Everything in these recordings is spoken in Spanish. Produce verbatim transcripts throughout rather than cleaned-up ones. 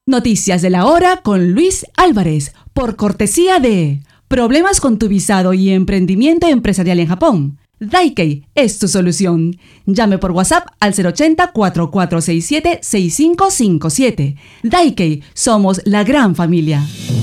Noticias de la hora con Luis Álvarez, por cortesía de Problemas con tu visado y emprendimiento empresarial en Japón. Daikei es tu solución. Llame por WhatsApp al cero ochenta, cuatro cuatro seis siete, seis cinco cinco siete. Daikei, somos la gran familia.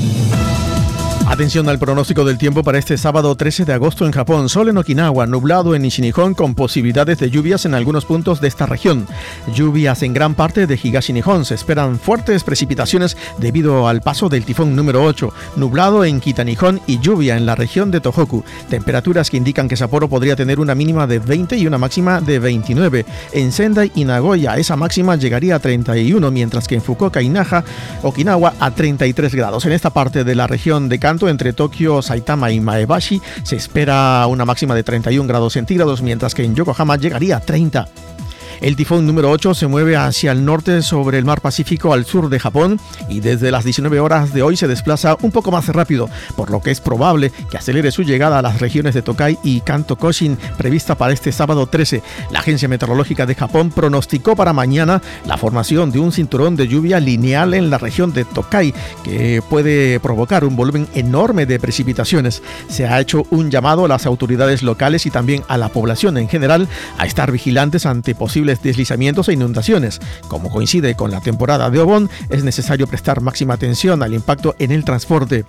Atención al pronóstico del tiempo para este sábado trece de agosto en Japón. Sol en Okinawa, nublado en Nishinihon con posibilidades de lluvias en algunos puntos de esta región. Lluvias en gran parte de Higashi Nihon. Se esperan fuertes precipitaciones debido al paso del tifón número ocho. Nublado en Kita-Nihon y lluvia en la región de Tohoku. Temperaturas que indican que Sapporo podría tener una mínima de veinte y una máxima de veintinueve. En Sendai y Nagoya esa máxima llegaría a treinta y uno, mientras que en Fukuoka y Naha, Okinawa, a treinta y tres grados. En esta parte de la región de Kanto, entre Tokio, Saitama y Maebashi, se espera una máxima de treinta y un grados centígrados, mientras que en Yokohama llegaría a treinta. El tifón número ocho se mueve hacia el norte sobre el mar Pacífico al sur de Japón y desde las diecinueve horas de hoy se desplaza un poco más rápido, por lo que es probable que acelere su llegada a las regiones de Tokai y Kanto Koshin prevista para este sábado trece. La Agencia Meteorológica de Japón pronosticó para mañana la formación de un cinturón de lluvia lineal en la región de Tokai que puede provocar un volumen enorme de precipitaciones. Se ha hecho un llamado a las autoridades locales y también a la población en general a estar vigilantes ante posibles deslizamientos e inundaciones. Como coincide con la temporada de Obon, es necesario prestar máxima atención al impacto en el transporte.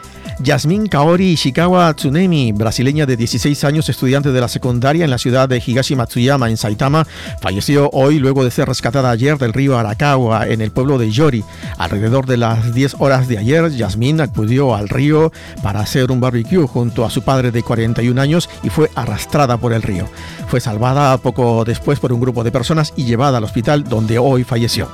Yasmin Kaori Ishikawa Tsunemi, brasileña de dieciséis años, estudiante de la secundaria en la ciudad de Higashi Matsuyama, en Saitama, falleció hoy luego de ser rescatada ayer del río Arakawa, en el pueblo de Yori. Alrededor de las diez horas de ayer, Yasmin acudió al río para hacer un barbecue junto a su padre de cuarenta y un años y fue arrastrada por el río. Fue salvada poco después por un grupo de personas y llevada al hospital, donde hoy falleció.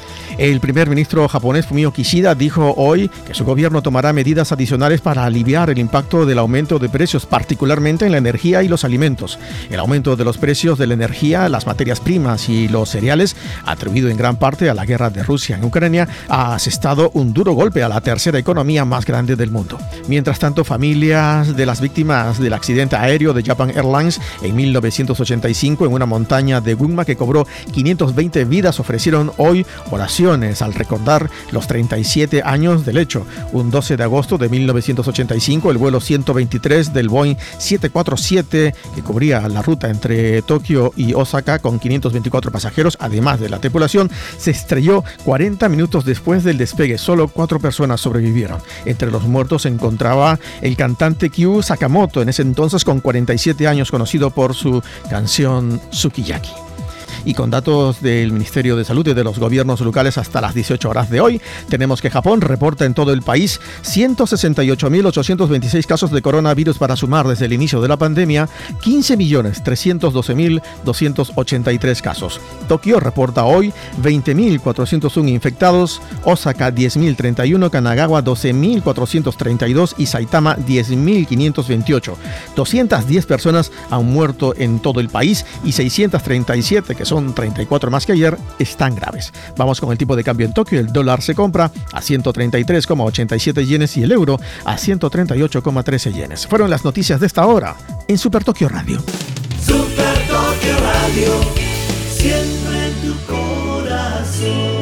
El primer ministro japonés Fumio Kishida dijo hoy que su gobierno tomará medidas adicionales para aliviar el impacto del aumento de precios, particularmente en la energía y los alimentos. El aumento de los precios de la energía, las materias primas y los cereales, atribuido en gran parte a la guerra de Rusia en Ucrania, ha asestado un duro golpe a la tercera economía más grande del mundo. Mientras tanto, familias de las víctimas del accidente aéreo de Japan Airlines en mil novecientos ochenta y cinco en una montaña de Gunma que cobró quinientas veinte vidas ofrecieron hoy oración al recordar los treinta y siete años del hecho. Un doce de agosto de mil novecientos ochenta y cinco, el vuelo ciento veintitrés del Boeing siete cuatro siete, que cubría la ruta entre Tokio y Osaka con quinientos veinticuatro pasajeros, además de la tripulación, se estrelló cuarenta minutos después del despegue. Solo cuatro personas sobrevivieron. Entre los muertos se encontraba el cantante Kyu Sakamoto, en ese entonces con cuarenta y siete años, conocido por su canción Sukiyaki. Y con datos del Ministerio de Salud y de los gobiernos locales hasta las dieciocho horas de hoy, tenemos que Japón reporta en todo el país ciento sesenta y ocho mil ochocientos veintiséis casos de coronavirus, para sumar desde el inicio de la pandemia quince millones trescientos doce mil doscientos ochenta y tres casos. Tokio reporta hoy veinte mil cuatrocientos uno infectados, Osaka diez mil treinta y uno, Kanagawa doce mil cuatrocientos treinta y dos y Saitama diez mil quinientos veintiocho. doscientas diez personas han muerto en todo el país y seiscientas treinta y siete, que son treinta y cuatro más que ayer, están graves. Vamos con el tipo de cambio en Tokio. El dólar se compra a ciento treinta y tres coma ochenta y siete yenes y el euro a ciento treinta y ocho coma trece yenes. Fueron las noticias de esta hora en Super Tokio Radio. Super Tokio Radio, siempre en tu corazón.